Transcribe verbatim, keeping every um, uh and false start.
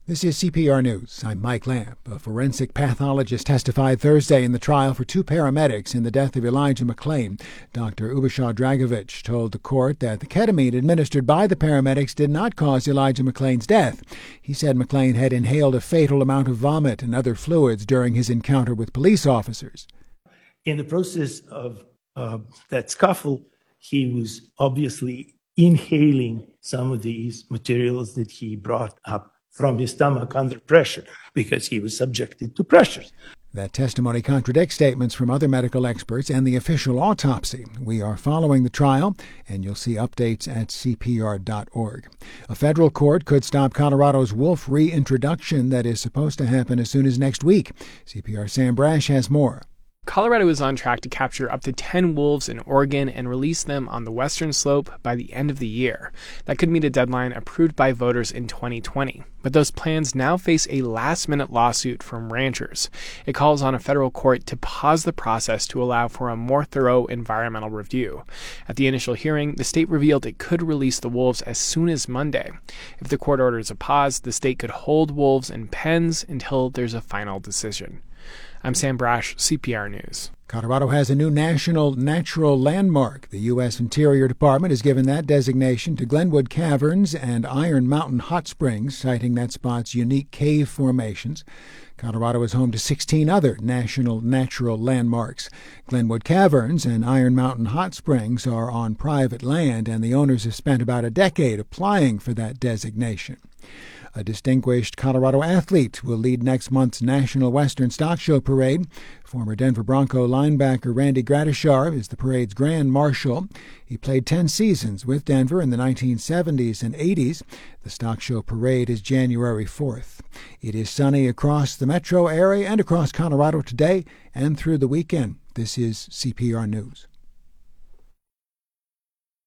This is C P R News. I'm Mike Lamp. A forensic pathologist testified Thursday in the trial for two paramedics in the death of Elijah McClain. Doctor Ubashaw Dragovich told the court that the ketamine administered by the paramedics did not cause Elijah McClain's death. He said McClain had inhaled a fatal amount of vomit and other fluids during his encounter with police officers. In the process of uh, that scuffle, he was obviously inhaling some of these materials that he brought up from his stomach under pressure because he was subjected to pressures. That testimony contradicts statements from other medical experts and the official autopsy. We are following the trial, and you'll see updates at C P R dot org. A federal court could stop Colorado's wolf reintroduction that is supposed to happen as soon as next week. C P R Sam Brash has more. Colorado is on track to capture up to ten wolves in Oregon and release them on the western slope by the end of the year. That could meet a deadline approved by voters in twenty twenty. But those plans now face a last-minute lawsuit from ranchers. It calls on a federal court to pause the process to allow for a more thorough environmental review. At the initial hearing, the state revealed it could release the wolves as soon as Monday. If the court orders a pause, the state could hold wolves in pens until there's a final decision. I'm Sam Brash, C P R News. Colorado has a new national natural landmark. The U S Interior Department has given that designation to Glenwood Caverns and Iron Mountain Hot Springs, citing that spot's unique cave formations. Colorado is home to sixteen other national natural landmarks. Glenwood Caverns and Iron Mountain Hot Springs are on private land, and the owners have spent about a decade applying for that designation. A distinguished Colorado athlete will lead next month's National Western Stock Show Parade. Former Denver Bronco linebacker Randy Gradishar is the parade's grand marshal. He played ten seasons with Denver in the nineteen seventies and eighties. The Stock Show Parade is January fourth. It is sunny across the metro area and across Colorado today and through the weekend. This is C P R News.